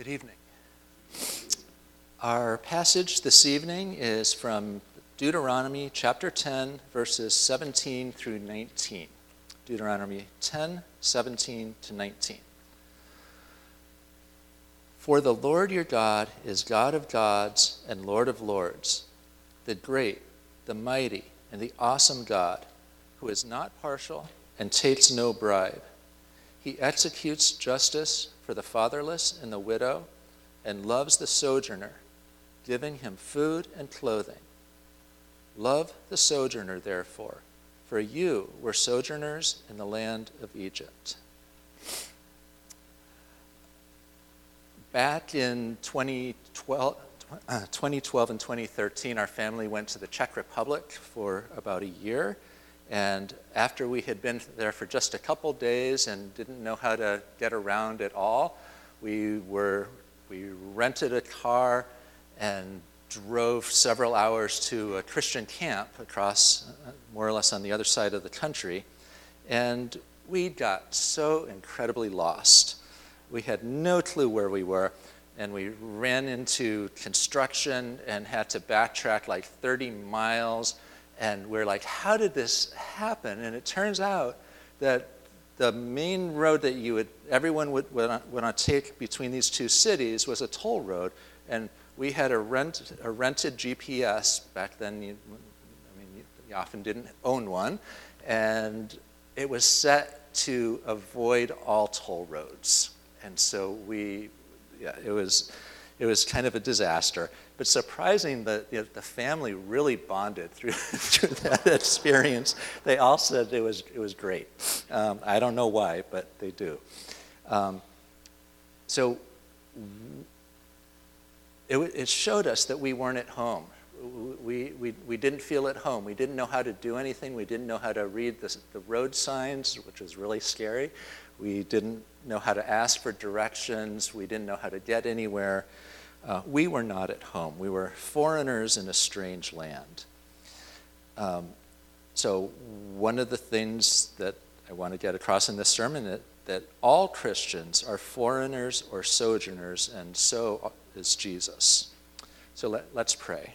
Good evening. Our passage this evening is from Deuteronomy chapter 10, verses 17 through 19. Deuteronomy 10, 17 to 19. For the Lord your God is God of gods and Lord of lords, the great, the mighty, and the awesome God, who is not partial and takes no bribe. He executes justice for the fatherless and the widow, and loves the sojourner, giving him food and clothing. Love the sojourner, therefore, for you were sojourners in the land of Egypt. Back in 2012 and 2013, our family went to the Czech Republic for about a year. And after we had been there for just a couple days and didn't know how to get around at all, we rented a car and drove several hours to a Christian camp across, more or less on the other side of the country. And we got so incredibly lost. We had no clue where we were, and we ran into construction and had to backtrack like 30 miles. And we're like, how did this happen? And it turns out that the main road that everyone would want to take between these two cities was a toll road. And we had a rented GPS. Back then, you often didn't own one. And it was set to avoid all toll roads. And so it was kind of a disaster. But surprising that the family really bonded through that experience. They all said it was great. I don't know why, but they do. So it showed us that we weren't at home. We didn't feel at home. We didn't know how to do anything. We didn't know how to read the road signs, which was really scary. We didn't know how to ask for directions. We didn't know how to get anywhere. We were not at home. We were foreigners in a strange land. So one of the things that I want to get across in this sermon that all Christians are foreigners or sojourners, and so is Jesus. So let's pray.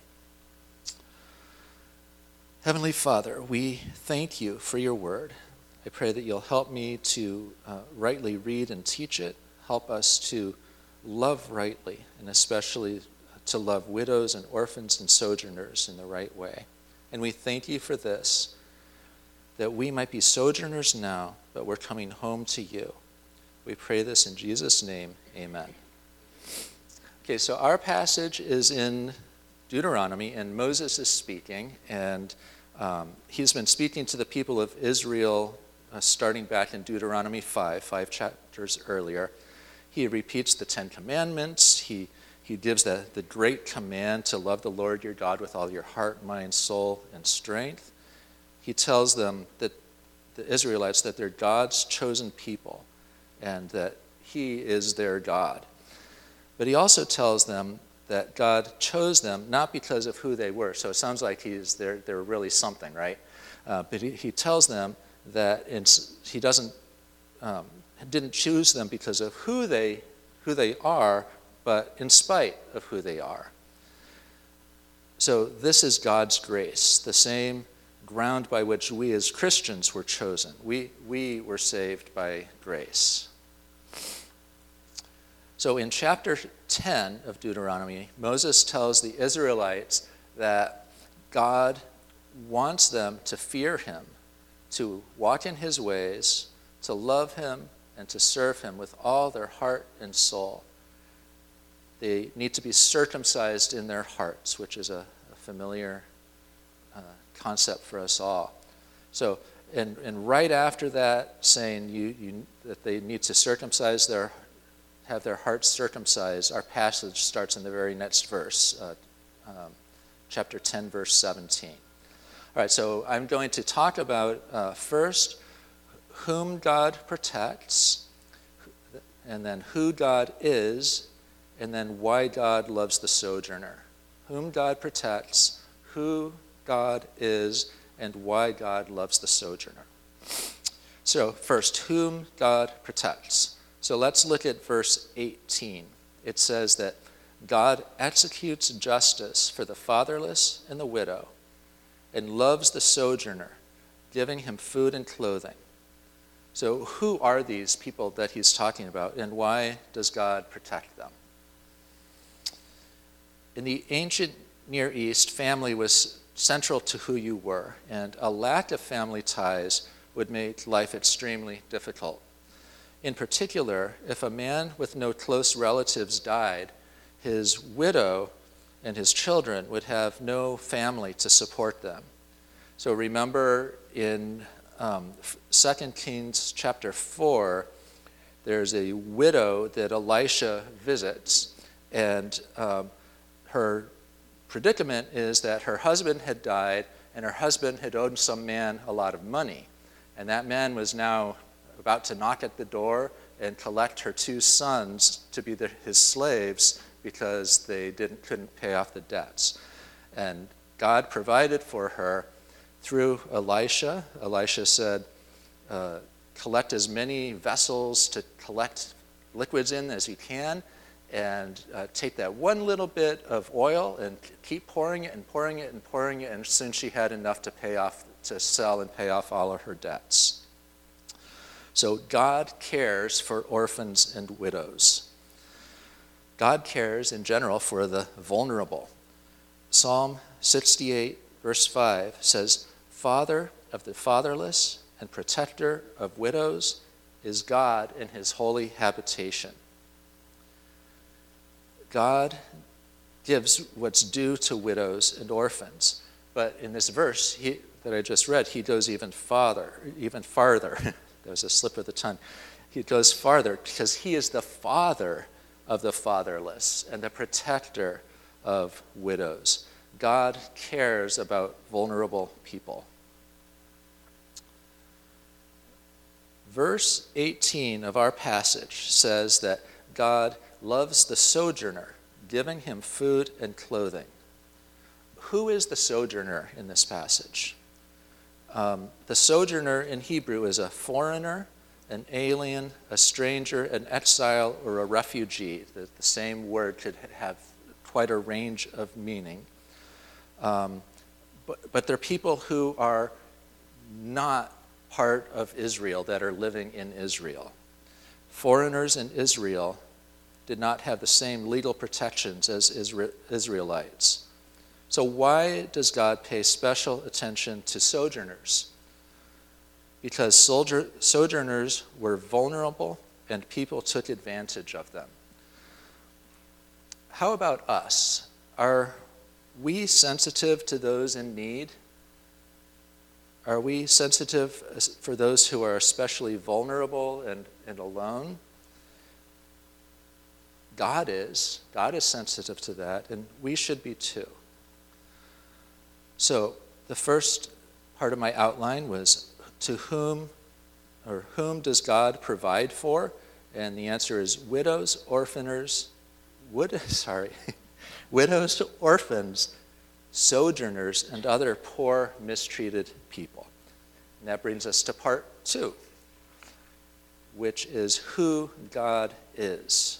Heavenly Father, we thank you for your word. I pray that you'll help me to rightly read and teach it. Help us to love rightly, and especially to love widows and orphans and sojourners in the right way. And we thank you for this, that we might be sojourners now, but we're coming home to you. We pray this in Jesus' name, amen. Okay, so our passage is in Deuteronomy, and Moses is speaking, and he's been speaking to the people of Israel starting back in Deuteronomy 5 chapters earlier. He repeats the Ten Commandments. He gives the great command to love the Lord your God with all your heart, mind, soul, and strength. He tells them, that the Israelites, that they're God's chosen people and that he is their God. But he also tells them that God chose them not because of who they were. So it sounds like they're really something, right? But he tells them that he didn't choose them because of who they are, but in spite of who they are. So this is God's grace, the same ground by which we as Christians were chosen. We were saved by grace. So in chapter 10 of Deuteronomy, Moses tells the Israelites that God wants them to fear him, to walk in his ways, to love him, and to serve him with all their heart and soul. They need to be circumcised in their hearts, which is a familiar concept for us all. So, and right after that, saying that they need to have their hearts circumcised, our passage starts in the very next verse, chapter 10, verse 17. All right, so I'm going to talk about first whom God protects, and then who God is, and then why God loves the sojourner. Whom God protects, who God is, and why God loves the sojourner. So first, whom God protects. So let's look at verse 18 it says that God executes justice for the fatherless and the widow and loves the sojourner, giving him food and clothing. So who are these people that he's talking about, and why does God protect them? In the ancient Near East, family was central to who you were, and a lack of family ties would make life extremely difficult. In particular, if a man with no close relatives died, his widow and his children would have no family to support them. So remember in 2 Kings chapter 4, there's a widow that Elisha visits, and her predicament is that her husband had died, and her husband had owed some man a lot of money. And that man was now about to knock at the door and collect her 2 sons to be his slaves because they couldn't pay off the debts. And God provided for her through Elisha. Elisha said, collect as many vessels to collect liquids in as you can, and take that one little bit of oil and keep pouring it and pouring it and pouring it, and soon she had enough to sell and pay off all of her debts. So God cares for orphans and widows. God cares in general for the vulnerable. Psalm 68 verse 5 says, "Father of the fatherless and protector of widows is God in his holy habitation." God gives what's due to widows and orphans. But in this verse that I just read, he goes even farther. There was a slip of the tongue. He goes farther because he is the father of the fatherless and the protector of widows. God cares about vulnerable people. Verse 18 of our passage says that God loves the sojourner, giving him food and clothing. Who is the sojourner in this passage? The sojourner in Hebrew is a foreigner, an alien, a stranger, an exile, or a refugee. The same word could have quite a range of meaning. But they're people who are not part of Israel, that are living in Israel. Foreigners in Israel did not have the same legal protections as Israelites. So why does God pay special attention to sojourners? Because sojourners were vulnerable and people took advantage of them. How about us? Are we sensitive to those in need? Are we sensitive for those who are especially vulnerable and alone? God is. God is sensitive to that, and we should be too. So the first part of my outline was whom does God provide for? And the answer is widows, orphans, sojourners, and other poor, mistreated people. And that brings us to part 2, which is who God is.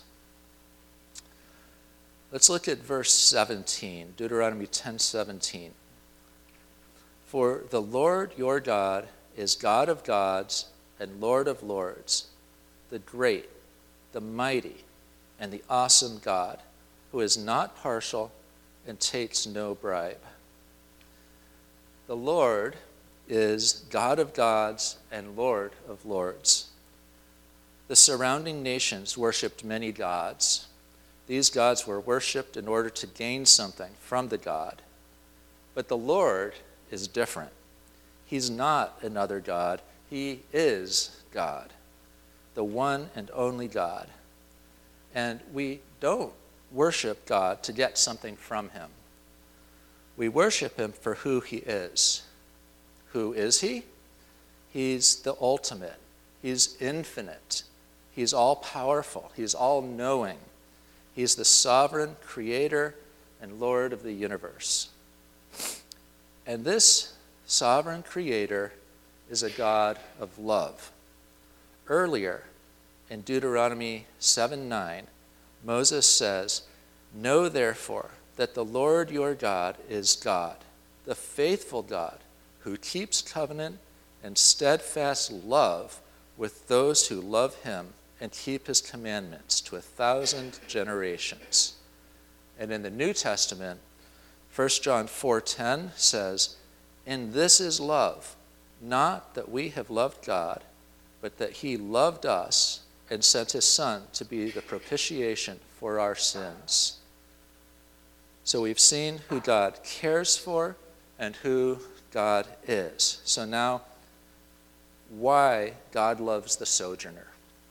Let's look at verse 17, Deuteronomy 10:17. "For the Lord your God is God of gods and Lord of lords, the great, the mighty, and the awesome God, who is not partial and takes no bribe." The Lord is God of gods and Lord of lords. The surrounding nations worshipped many gods. These gods were worshipped in order to gain something from the god. But the Lord is different. He's not another God. He is God, the one and only God. And we don't worship God to get something from him. We worship him for who he is. Who is he? He's the ultimate. He's infinite. He's all-powerful. He's all-knowing. He's the sovereign creator and Lord of the universe. And this sovereign creator is a God of love. Earlier, in Deuteronomy 7:9, Moses says, "Know therefore that the Lord your God is God, the faithful God, who keeps covenant and steadfast love with those who love him and keep his commandments to 1,000 generations." And in the New Testament, 1 John 4:10 says, "And this is love, not that we have loved God, but that he loved us and sent his Son to be the propitiation for our sins." So we've seen who God cares for and who God is. So now, why God loves the sojourner.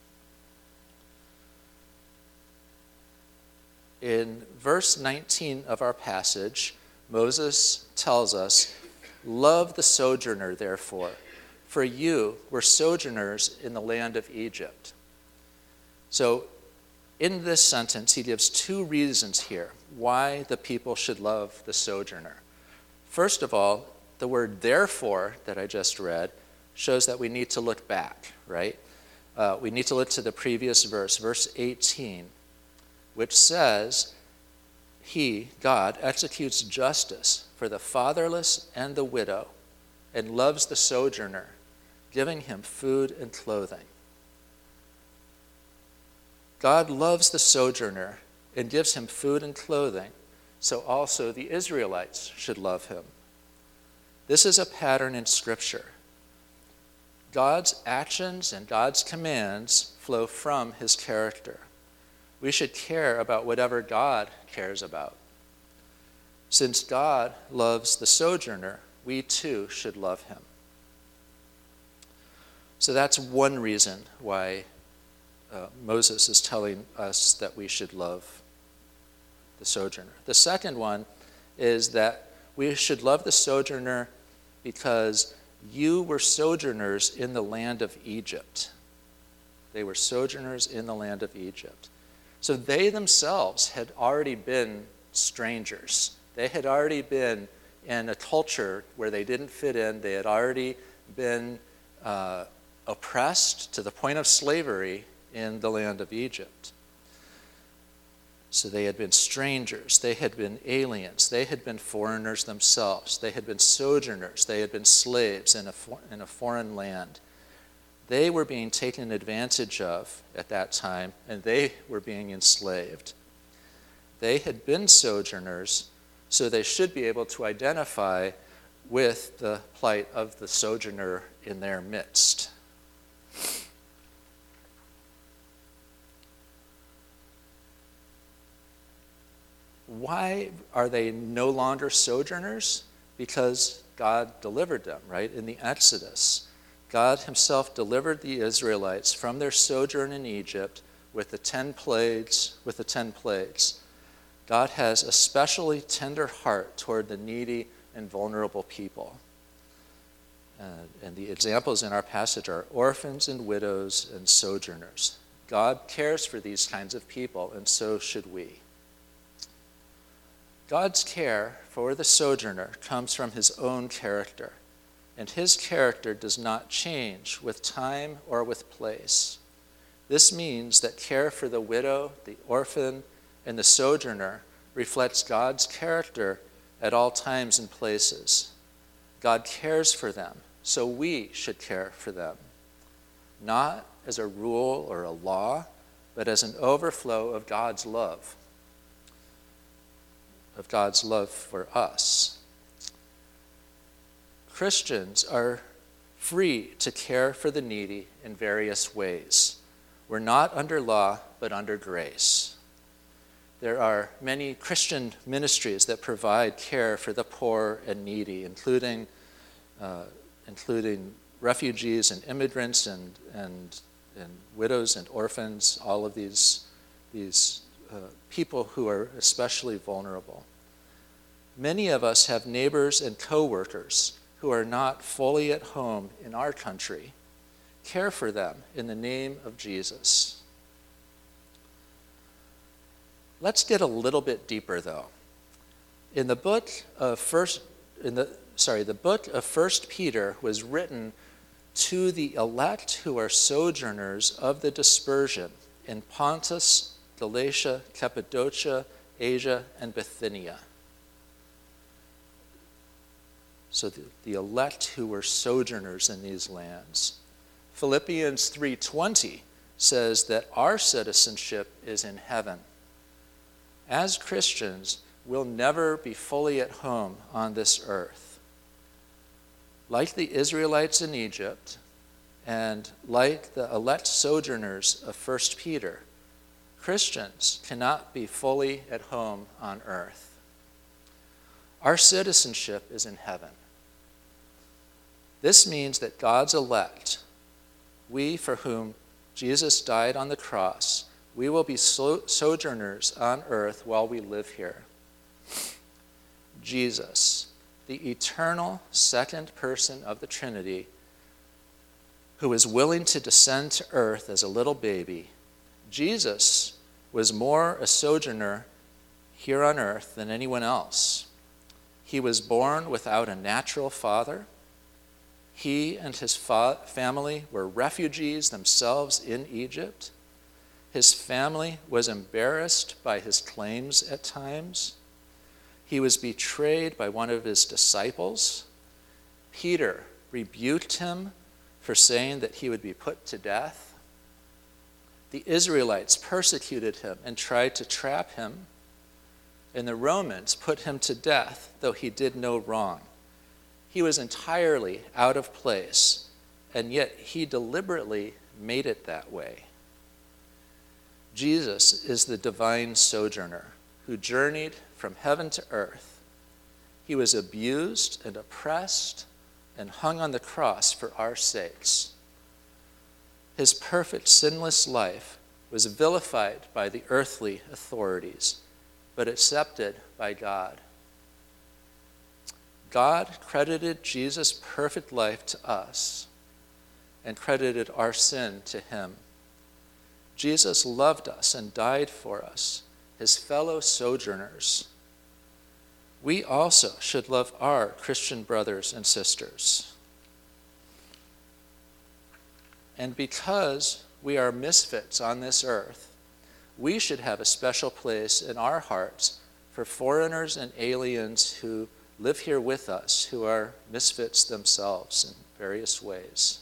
In verse 19 of our passage, Moses tells us, "Love the sojourner, therefore, for you were sojourners in the land of Egypt." So in this sentence, he gives two reasons here why the people should love the sojourner. First of all, the word "therefore" that I just read shows that we need to look back, right? We need to look to the previous verse, verse 18, which says, "He, God, executes justice for the fatherless and the widow, and loves the sojourner, giving him food and clothing." God loves the sojourner and gives him food and clothing, so also the Israelites should love him. This is a pattern in Scripture. God's actions and God's commands flow from his character. We should care about whatever God cares about. Since God loves the sojourner, we too should love him. So that's one reason why Moses is telling us that we should love the sojourner. The second one is that we should love the sojourner because you were sojourners in the land of Egypt. They were sojourners in the land of Egypt. So they themselves had already been strangers. They had already been in a culture where they didn't fit in. They had already been oppressed to the point of slavery in the land of Egypt. So they had been strangers. They had been aliens. They had been foreigners themselves. They had been sojourners. They had been slaves in a foreign land. They were being taken advantage of at that time, and they were being enslaved. They had been sojourners, so they should be able to identify with the plight of the sojourner in their midst. Why are they no longer sojourners? Because God delivered them, right? In the Exodus, God himself delivered the Israelites from their sojourn in Egypt with the 10 plagues. God has a specially tender heart toward the needy and vulnerable people. And the examples in our passage are orphans and widows and sojourners. God cares for these kinds of people, and so should we. God's care for the sojourner comes from his own character, and his character does not change with time or with place. This means that care for the widow, the orphan, and the sojourner reflects God's character at all times and places. God cares for them, so we should care for them, not as a rule or a law, but as an overflow of God's love for us. Christians are free to care for the needy in various ways. We're not under law, but under grace. There are many Christian ministries that provide care for the poor and needy, including refugees and immigrants and widows and orphans, all of these people who are especially vulnerable. Many of us have neighbors and co-workers who are not fully at home in our country. Care for them in the name of Jesus. Let's get a little bit deeper, though. In the book of First Peter was written to the elect who are sojourners of the dispersion in Pontus, Galatia, Cappadocia, Asia, and Bithynia. So the elect who were sojourners in these lands. Philippians 3:20 says that our citizenship is in heaven. As Christians, we'll never be fully at home on this earth. Like the Israelites in Egypt, and like the elect sojourners of 1 Peter, Christians cannot be fully at home on earth. Our citizenship is in heaven. This means that God's elect, we for whom Jesus died on the cross, we will be sojourners on earth while we live here. Jesus, the eternal second person of the Trinity, who was willing to descend to earth as a little baby, Jesus was more a sojourner here on earth than anyone else. He was born without a natural father. He and his family were refugees themselves in Egypt. His family was embarrassed by his claims at times. He was betrayed by one of his disciples. Peter rebuked him for saying that he would be put to death. The Israelites persecuted him and tried to trap him. And the Romans put him to death, though he did no wrong. He was entirely out of place, and yet he deliberately made it that way. Jesus is the divine sojourner who journeyed from heaven to earth. He was abused and oppressed and hung on the cross for our sakes. His perfect, sinless life was vilified by the earthly authorities, but accepted by God. God credited Jesus' perfect life to us and credited our sin to him. Jesus loved us and died for us, his fellow sojourners. We also should love our Christian brothers and sisters. And because we are misfits on this earth, we should have a special place in our hearts for foreigners and aliens who live here with us, who are misfits themselves in various ways.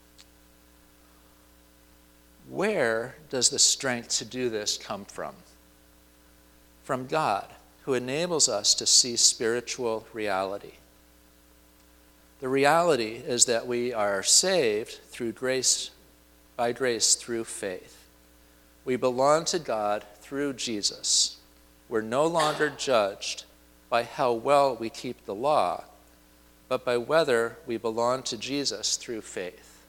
Where does the strength to do this come from? From God, who enables us to see spiritual reality. The reality is that we are saved through grace, by grace through faith. We belong to God through Jesus. We're no longer judged by how well we keep the law, but by whether we belong to Jesus through faith.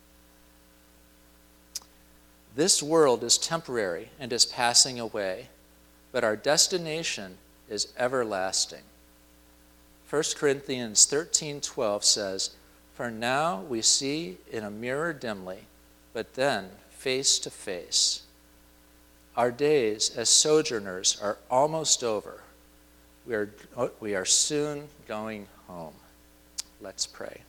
This world is temporary and is passing away, but our destination is everlasting. 1 Corinthians 13:12 says, "For now we see in a mirror dimly, but then face to face. Our days as sojourners are almost over. We are soon going home." Let's pray.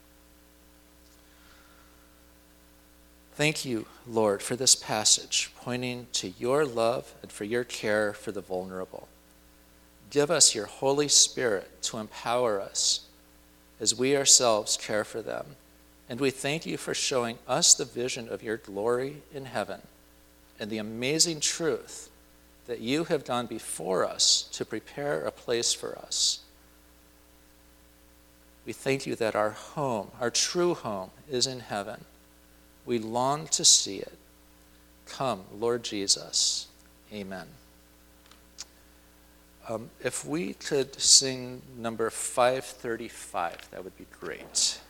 Thank you, Lord, for this passage pointing to your love and for your care for the vulnerable. Give us your Holy Spirit to empower us as we ourselves care for them. And we thank you for showing us the vision of your glory in heaven and the amazing truth that you have gone before us to prepare a place for us. We thank you that our home, our true home, is in heaven. We long to see it. Come, Lord Jesus. Amen. If we could sing number 535, that would be great.